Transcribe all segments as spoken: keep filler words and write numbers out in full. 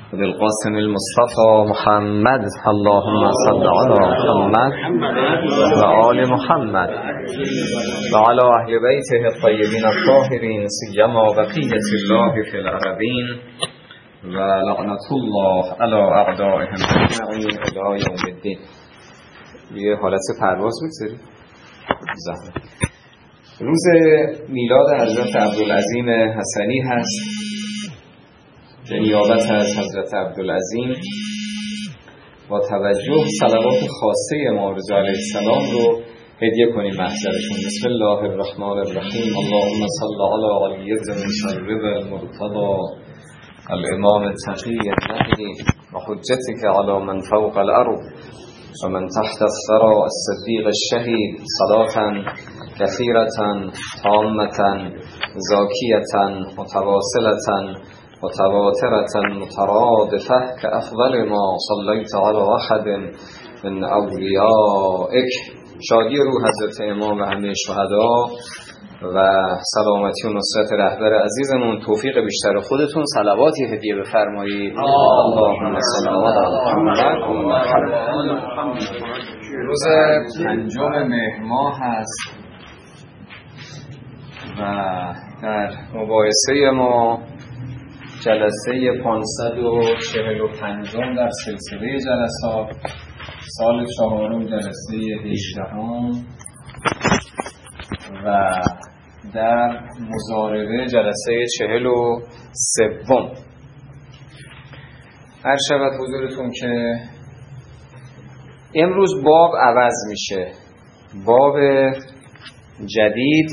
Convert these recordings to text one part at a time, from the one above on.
بالقاسم المصطفى محمد اللهم صل على محمد و آل محمد و علی اهل بیته الطیبین الطاهرین سیما بقیة الله فی الارضین و لعنت الله علی اعدائهم اجمعین الی یوم الدین. یه حالت پرواز بگذارید. زحمت. روز میلاد حضرت عبدالعظیم حسنی هست. به نیابت از حضرت عبدالعظیم با توجه صلوات خاصه امام رضا علیه السلام رو هدیه کنیم محضرشون. بسم الله الرحمن الرحیم. اللهم صل علی علی بن مشرب المرتضی الامام التقی النهی و حجتک علی من فوق الارض و من تحت الثری الصدیق الشهید صلاة کثیرة تامة زاکیة متواصلة متواترة مترادفة كأفضل ما صليت على أحد من أولیائک. شادی روح حضرت امام و همه شهدا و سلامتی و نصرت رهبر عزیزمون. توفیق بیشتر خودتون. صلواتی هدیه بفرمایید. اللهم صل علی محمد. روز پنجم مهر ماه هست و در مباحثه ما جلسه پانصد و چهل و پنج در سلسله جلسات، سال چهارم، جلسه هجدهم و در مضاربه جلسه چهل و سوم. هر شود حضورتون که امروز باب عوض میشه. باب جدید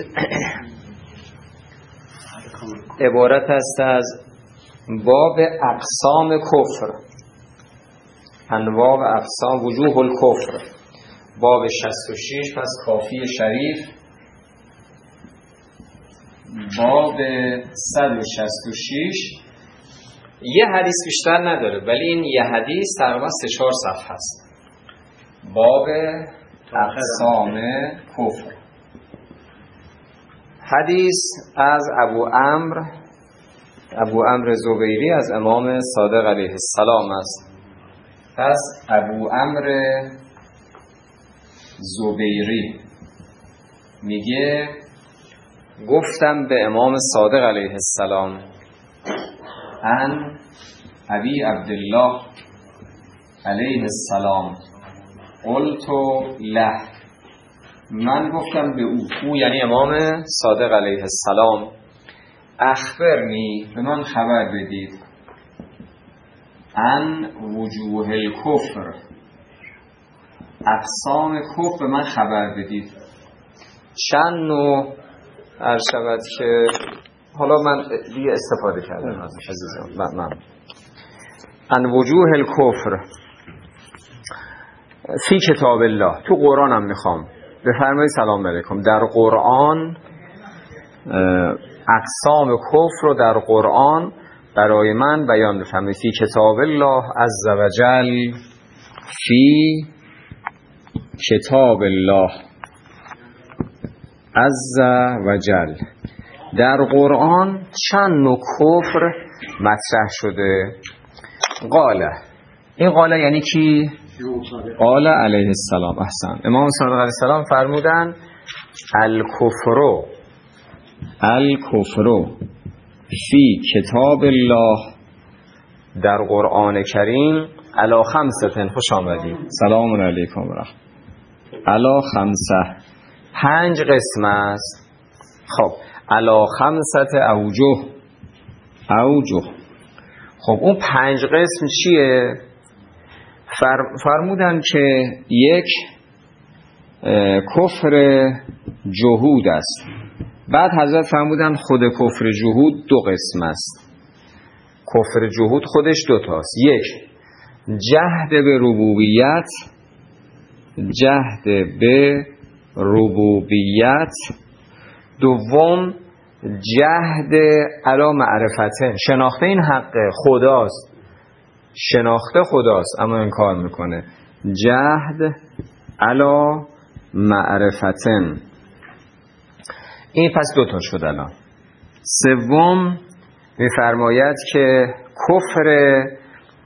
عبارت است از باب اقسام کفر، انواع و اقسام، وجوه الکفر. باب شصت و شش پس کافی شریف. باب صد و شصت و شش یه حدیث بیشتر نداره ولی این یه حدیث تقریبا سه چهار صفحه است. باب اقسام کفر. حدیث از ابو عمرو ابو عمرو زبیری از امام صادق علیه السلام است. پس ابو عمرو زبیری میگه گفتم به امام صادق علیه السلام ان ابی عبدالله علیه السلام قلت له، من گفتم به او، او یعنی امام صادق علیه السلام، اخبرنی، به من خبر بدید، ان وجوه الکفر، اقسام کفر به من خبر بدید. چند نوع عرض شود که حالا من دیگه استفاده کردم از عزیزم. من, من ان وجوه الکفر فی کتاب الله، تو قرآن هم میخوام بفرمایید سلام علیکم. در قرآن اقسام کفر رو در قرآن برای من بیان بفرمایید. فی کتاب الله عز و جل، فی کتاب الله عز و جل، در قرآن چند نوع کفر مطرح شده. قاله، این قاله یعنی کی؟ قاله علیه السلام. احسن. امام صادق علیه السلام فرمودن الکفر الکفر فی کتاب الله، در قرآن کریم، علی خمسه، خوش آمدید، سلام علیکم و رحمت، علی خمسه، پنج قسم است. خب علی خمسه اوجه اوجه. خب اون پنج قسم چیه؟ فر فرمودن که یک کفر جهود است. بعد حضرت فرمودن خود کفر جهود دو قسم است. کفر جهود خودش دو تاست. یک جهد به ربوبیت، جهد به ربوبیت. دوم جهد علی معرفته، شناخته این حق خداست، شناخته خداست اما انکار میکنه. جهد علی معرفتن. این پس دوتا شد الان. سوم میفرماید که کفر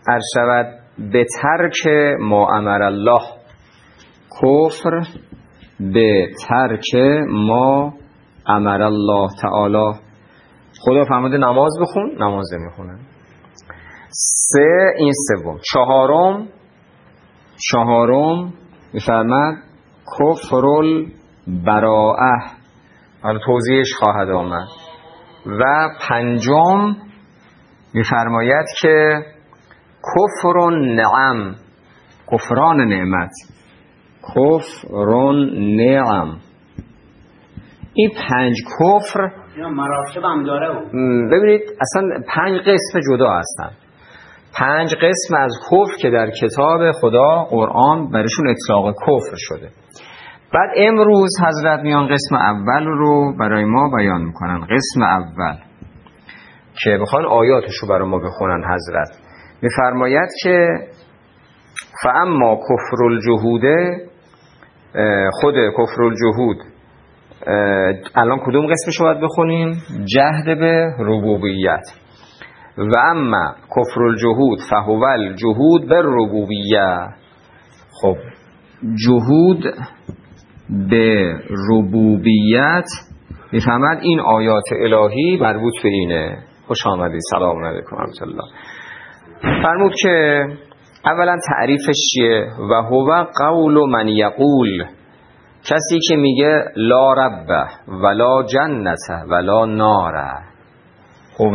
عرض شود به ترک ما امر الله، کفر به ترک ما امر الله تعالی. خدا فرموده نماز بخون، نماز میخونن. سه، این سوم. چهارم چهارم میفرماد کفر البراءه، حالا توضیحش خواهد آمد. و پنجم میفرماید که کفر النعم، کفران نعمت، کفر النعم. این پنج کفر مراتب هم داره. ببینید اصلا پنج قسم جدا هستن، پنج قسم از کفر که در کتاب خدا قرآن برشون اطلاق کفر شده. بعد امروز حضرت میان قسم اول رو برای ما بیان میکنن. قسم اول که بخوان آیاتشو برای ما بخونن، حضرت میفرماید که فاما کفر الجهوده، خود کفر الجهود الان کدوم قسمشو باید بخونیم؟ جهد به ربوبیت. و اما کفر الجهود فهو الجهود بالربوبیه. خب جهود به ربوبیت میفهمد این آیات الهی مربوط به اینه. خوش آمدید، سلام علیکم و رحمت الله. فرمود که اولا تعریفش چیه؟ و هو قول من یقول، کسی که میگه لا رب ولا جنت ولا نار. هو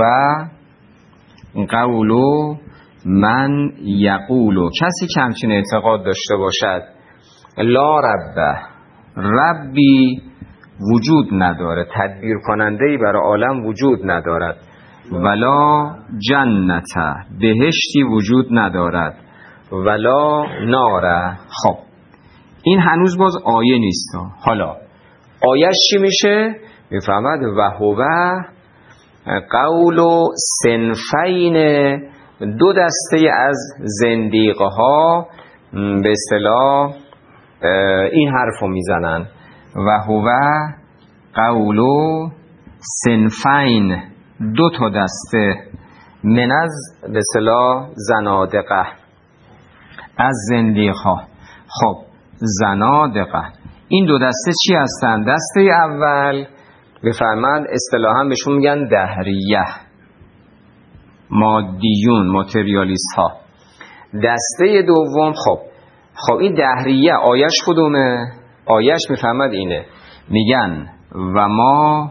قول من یقول، کسی که همچین اعتقاد داشته باشد لا رب، ربی وجود نداره، تدبیر کننده‌ای برای عالم وجود ندارد، ولا جنت، بهشتی وجود ندارد، ولا نار. خب این هنوز باز آیه نیست. حالا آیه چی میشه؟ میفهمد و هو قول صنفین، دو دسته از زندیقه ها به اصطلاح این حرفو میزنن. و هو قول صنفین، دو تا دسته من از به اصطلاح زنادقه، از زندیقه ها. خب زنادقه این دو دسته چی هستن؟ دسته اول بفرمند اصطلاحا بهشون میگن دهریه، مادیون، ماتریالیست ها. دسته دوم خب خب این دهریه آیش کدومه؟ آیش میفهمد اینه، میگن و ما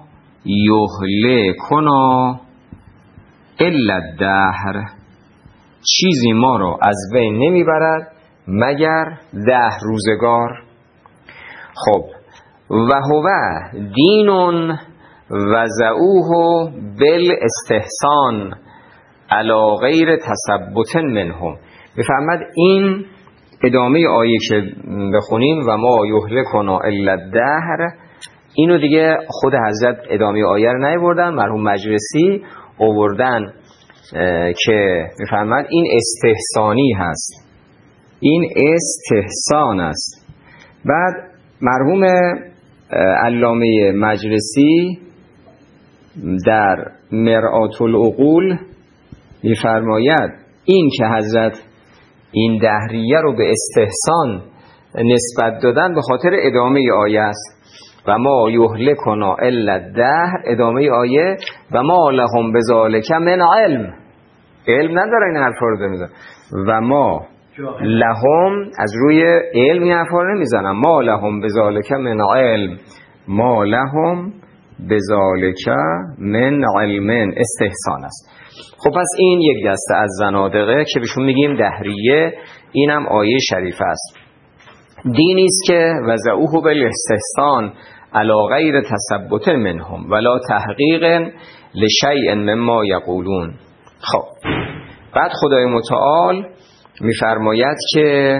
یهلکنا الا الدهر، چیزی ما رو از بین نمیبرد مگر ده روزگار. خب و هو دینون وضعوه بالاستحسان علی غیر تثبت منهم. بفهمد این ادامه آیه که بخونیم و ما یهلکنا الا الدهر، اینو دیگه خود حضرت ادامه آیه رو نیاوردن، مرحوم مجلسی آوردن که میفهمد این استحسانی هست، این استحسان است. بعد مرحوم علامه مجلسی در مرآت العقول میفرماید این که حضرت این دهریه رو به استحسان نسبت دادن به خاطر ادامه آیه است. و ما یهلکنا الا الدهر، ادامه آیه و ما لهم بذالک من علم، علم نداره این حرفا رو میزنن. و ما لهم از روی علم این حرفا رو نمیزنن، ما لهم بذالک من علم، ما لهم بذالک من علم، استحسان است. خب پس این یک دسته از زنادقه که بهشون میگیم دهریه، اینم آیه شریفه است. دینی است که وضعوه بالاستحسان علی غیر تثبت منهم ولا تحقیق لشیء مما یقولون. خب بعد خدای متعال میفرماید که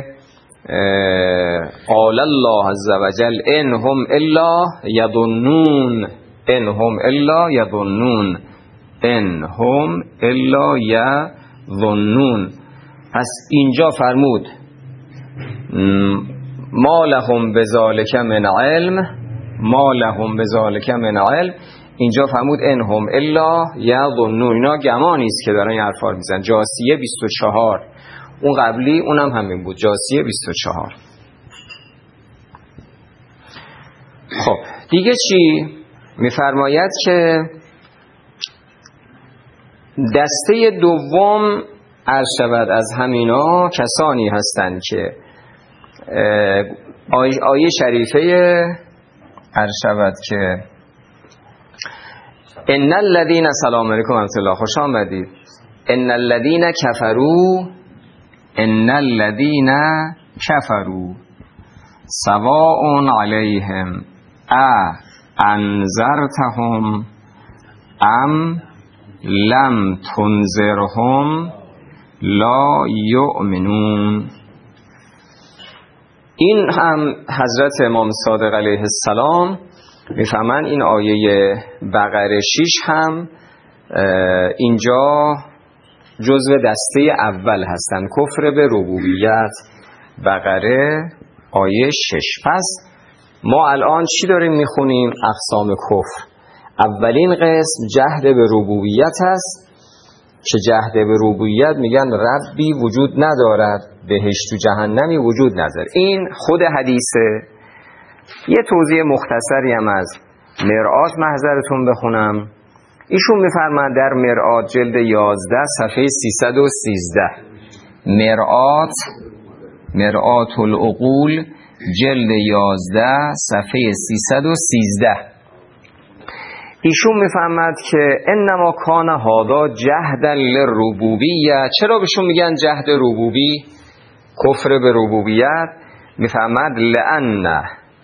قال الله عز وجل انهم الا یظنون، انهم الا یظنون، انهم الا یظنون. پس اینجا فرمود ما لهم بذالک من علم، ما لهم بذالک من علم. اینجا فرمود انهم الا یظنون، اینا گمانی است که دارن این حرفا رو میزنن. جاثیه بیست و چهار، اون قبلی اونم همین بود، جاثیه بیست و چهار. خب دیگه چی میفرماید که دسته دوم عرض شود از همینا کسانی هستند که آیه شریفه عرض شود که ان الذين سلام علیکم و رحمت الله، خوش آمدید. ان الذين كفروا ان الذين كفروا سواء علیهم ا انذرتهم ام لم تنذرهم لا یؤمنون. این هم حضرت امام صادق علیه السلام میفهمن این آیه بقره شش هم اینجا جزو دسته اول هستن، کفر به ربوبیت. بقره آیه شش. پس ما الان چی داریم میخونیم؟ اقسام کفر. اولین قسم جهد به ربوبیت است که جهد به ربوبیت میگن ربی وجود ندارد، بهشت و جهنمی وجود ندارد. این خود حدیثه. یه توضیح مختصری هم از مرآت محضرتون بخونم. ایشون میفرماند در مرآت جلد یازده صفحه سیصد و سیزده، مرآت مرآت العقول جلد یازده صفحه سیصد و سیزده، ایشون میفهمد که انما کان هادا جهدا للربوبیه. چرا بهشون میگن جهد ربوبی، کفر به ربوبیت؟ میفهمد لأن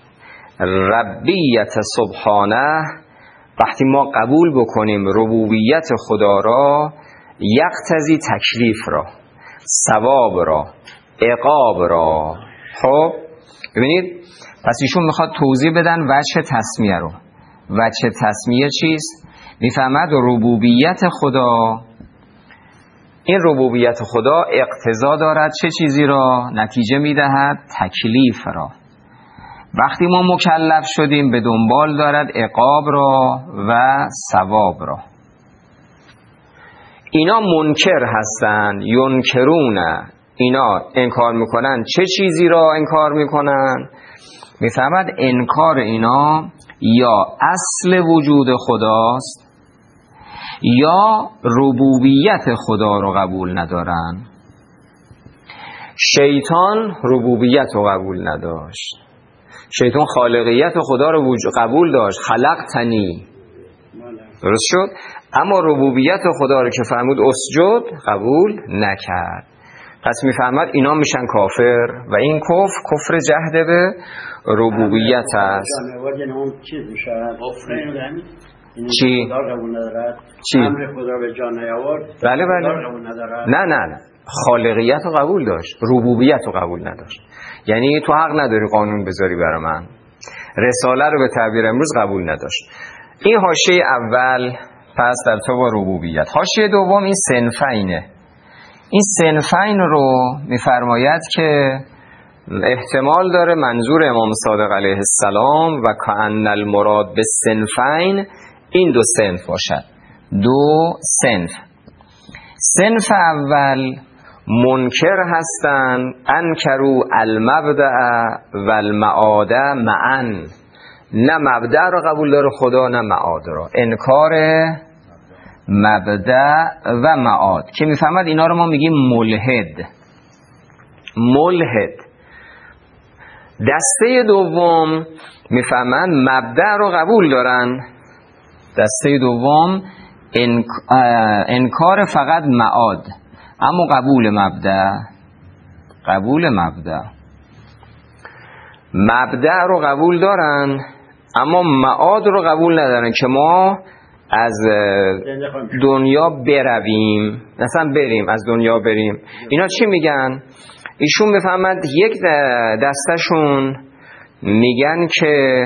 ربیت سبحانه، وقتی ما قبول بکنیم ربوبیت خدا را، یقتضی تکلیف را، ثواب را، عقاب را. خب ببینید، پس ایشون میخواد توضیح بدن وجه تسمیه رو. وجه تسمیه چیست؟ میفهمد ربوبیت خدا، این ربوبیت خدا اقتضا دارد چه چیزی را؟ نتیجه میدهد تکلیف را. وقتی ما مکلف شدیم به دنبال دارد عقاب را و ثواب را. اینا منکر هستند، ینکرون، اینا انکار میکنن. چه چیزی را انکار میکنن؟ میفهمد انکار اینا یا اصل وجود خداست یا ربوبیت خدا رو قبول ندارن. شیطان ربوبیت رو قبول نداشت، شیطان خالقیت خدا رو قبول داشت، خلقتنی، درست شد، اما ربوبیت خدا رو که فرمود اسجد قبول نکرد. پس میفهمد اینا میشن کافر و این کفر کفر جهد به ربوبیت است. چی؟ چی؟ امر خدا به جان نیاورد. بله بله. نه نه نه. خالقیت رو قبول داشت، ربوبیت رو قبول نداشت. یعنی تو حق نداری قانون بذاری برای من. رساله رو به تعبیر امروز قبول نداشت. این حاشیه اول پس در تو با ربوبیت. حاشیه دوم این صنفینه. این صنفین رو میفرماید که احتمال داره منظور امام صادق علیه السلام و کأن المراد به صنفین این دو صنف باشد. دو صنف. صنف اول منکر هستند، انکروا المبدأ و المعاد معا، نه مبدأ رو قبول داره خدا نه معاد رو، انکار مبدأ و معاد که میفهمد اینا رو ما میگیم ملحد. ملحد. دسته دوم میفهمن مبدأ رو قبول دارن، دسته دوم انک... انکار فقط معاد اما قبول مبدأ. قبول مبدأ مبدأ رو قبول دارن اما معاد رو قبول ندارن که ما از دنیا برویم، مثلا بریم از دنیا بریم. اینا چی میگن؟ ایشون بفهمند یک دستشون میگن که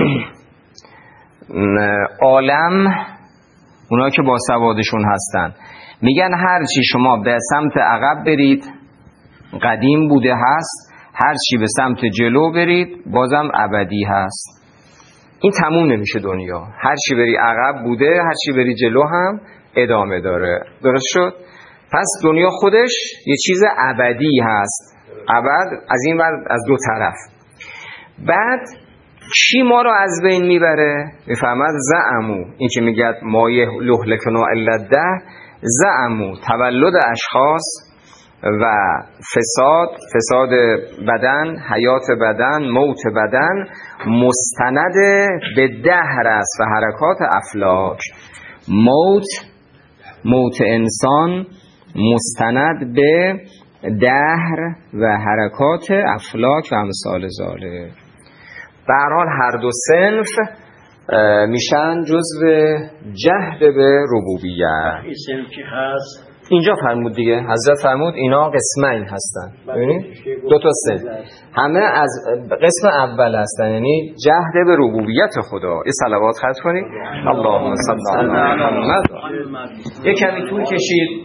عالم، اونا که با سوادشون هستن، میگن هر چی شما به سمت عقب برید قدیم بوده هست، هر چی به سمت جلو برید بازم ابدی هست. این تموم نمیشه دنیا، هر چی بری عقب بوده، هر چی بری جلو هم ادامه داره. درست شد؟ پس دنیا خودش یه چیز ابدی هست، ابد از این ور از دو طرف. بعد چی ما رو از بین میبره؟ میفهمد زعمو، این که میگه ما یهلکنا الا الدهر، زعمو تولد اشخاص و فساد، فساد بدن، حیات بدن، موت بدن مستند به دهر است و حرکات افلاک. موت موت انسان مستند به دهر و حرکات افلاک و امثال ذالک. به هر حال هر دو صنف میشن جزو جهد به ربوبیت. این صنف که هست اینجا فرمود دیگه، حضرت فرمود اینا قسمین هستن. ببینید دو تا صنف همه از قسم اول هستن، یعنی جهد به ربوبیت خدا. یه صلوات ختم کنید. اللهم صل علی محمد. یه کمی طول کشید